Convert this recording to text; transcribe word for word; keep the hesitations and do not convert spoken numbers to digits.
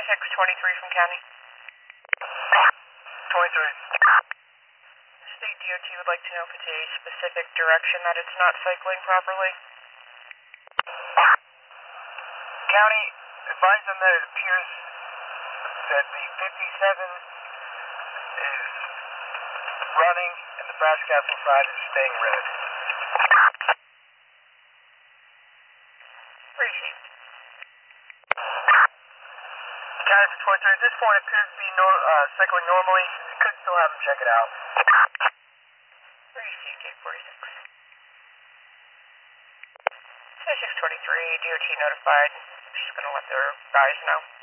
six twenty-three from county. twenty-three. State D O T would like to know if it's a specific direction that it's not cycling properly. County, advise them that it appears that the fifty-seven is running and the Brass Castle side is staying red. Received. County for twenty-three, at this point it appears to be no, uh, cycling normally. You could still have them check it out. Received eight forty-six. six twenty-three, D O T notified. She's going to let their guys know.